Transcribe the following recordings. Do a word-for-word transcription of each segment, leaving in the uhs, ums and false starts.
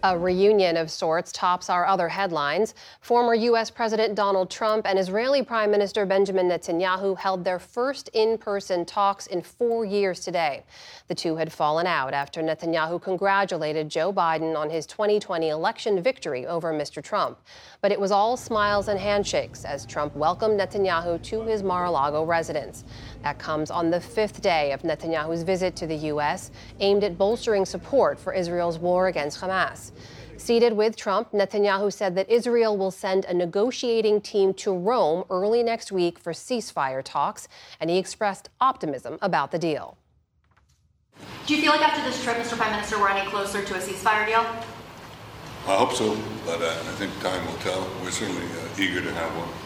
A reunion of sorts tops our other headlines. Former U S President Donald Trump and Israeli Prime Minister Benjamin Netanyahu held their first in-person talks in four years today. The two had fallen out after Netanyahu congratulated Joe Biden on his twenty twenty election victory over Mister Trump. But it was all smiles and handshakes as Trump welcomed Netanyahu to his Mar-a-Lago residence. That comes on the fifth day of Netanyahu's visit to the U S, aimed at bolstering support for Israel's war against Hamas. Seated with Trump, Netanyahu said that Israel will send a negotiating team to Rome early next week for ceasefire talks, and he expressed optimism about the deal. Do you feel like after this trip, Mister Prime Minister, we're any closer to a ceasefire deal? I hope so, but uh, I think time will tell. We're certainly uh, eager to have one,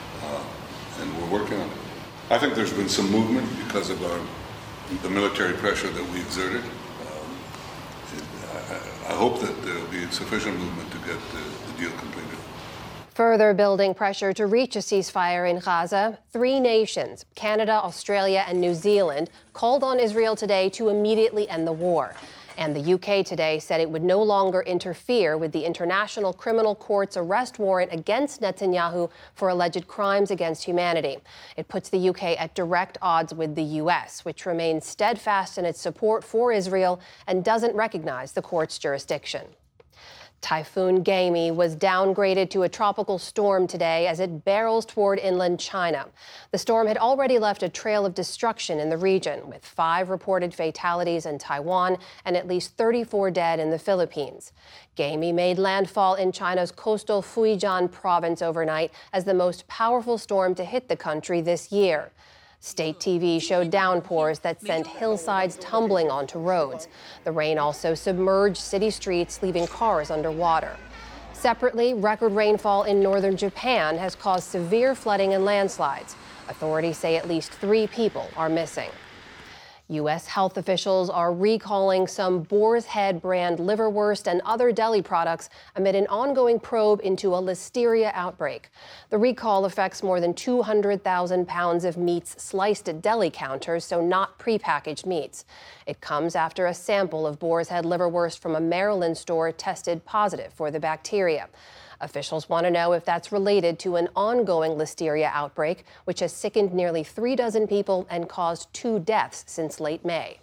uh, and we're working on it. I think there's been some movement because of our, the military pressure that we exerted. Um, it, I, I hope that there will be sufficient movement to get the, the deal completed. Further building pressure to reach a ceasefire in Gaza, three nations, Canada, Australia, and New Zealand, called on Israel today to immediately end the war. And the U K today said it would no longer interfere with the International Criminal Court's arrest warrant against Netanyahu for alleged crimes against humanity. It puts the U K at direct odds with the U S, which remains steadfast in its support for Israel and doesn't recognize the court's jurisdiction. Typhoon Gaimi was downgraded to a tropical storm today as it barrels toward inland China. The storm had already left a trail of destruction in the region, with five reported fatalities in Taiwan and at least thirty-four dead in the Philippines. Gaimi made landfall in China's coastal Fujian province overnight as the most powerful storm to hit the country this year. State T V showed downpours that sent hillsides tumbling onto roads. The rain also submerged city streets, leaving cars underwater. Separately, record rainfall in northern Japan has caused severe flooding and landslides. Authorities say at least three people are missing. U S health officials are recalling some Boar's Head brand liverwurst and other deli products amid an ongoing probe into a listeria outbreak. The recall affects more than two hundred thousand pounds of meats sliced at deli counters, so not prepackaged meats. It comes after a sample of Boar's Head liverwurst from a Maryland store tested positive for the bacteria. Officials want to know if that's related to an ongoing listeria outbreak, which has sickened nearly three dozen people and caused two deaths since late May.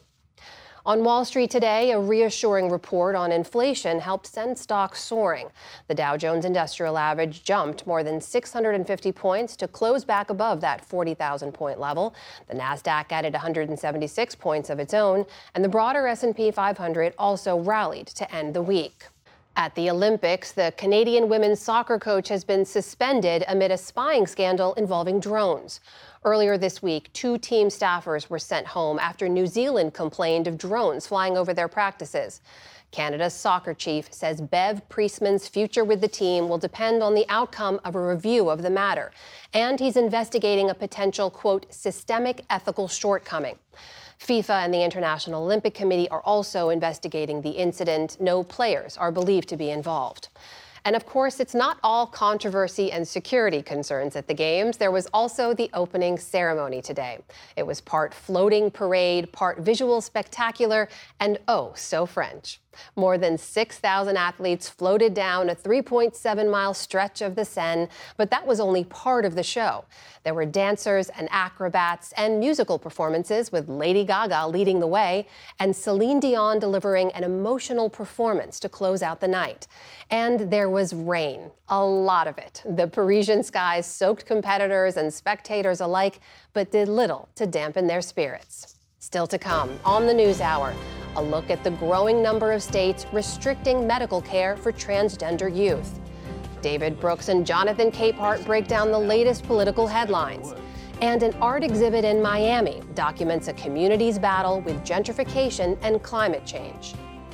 On Wall Street today, a reassuring report on inflation helped send stocks soaring. The Dow Jones Industrial Average jumped more than six hundred fifty points to close back above that forty thousand point level. The Nasdaq added one hundred seventy-six points of its own, and the broader S and P five hundred also rallied to end the week. At the Olympics, the Canadian women's soccer coach has been suspended amid a spying scandal involving drones. Earlier this week, two team staffers were sent home after New Zealand complained of drones flying over their practices. Canada's soccer chief says Bev Priestman's future with the team will depend on the outcome of a review of the matter. And he's investigating a potential, quote, systemic ethical shortcoming. FIFA and the International Olympic Committee are also investigating the incident. No players are believed to be involved. And of course, it's not all controversy and security concerns at the Games. There was also the opening ceremony today. It was part floating parade, part visual spectacular, and oh, so French. More than six thousand athletes floated down a three point seven mile stretch of the Seine, but that was only part of the show. There were dancers and acrobats and musical performances with Lady Gaga leading the way and Celine Dion delivering an emotional performance to close out the night. And there was rain, a lot of it. The Parisian skies soaked competitors and spectators alike, but did little to dampen their spirits. Still to come on the NewsHour, a look at the growing number of states restricting medical care for transgender youth. David Brooks and Jonathan Capehart break down the latest political headlines. And an art exhibit in Miami documents a community's battle with gentrification and climate change.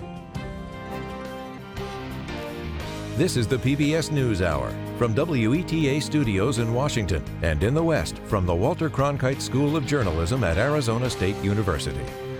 This is the P B S NewsHour from W E T A Studios in Washington and in the West from the Walter Cronkite School of Journalism at Arizona State University.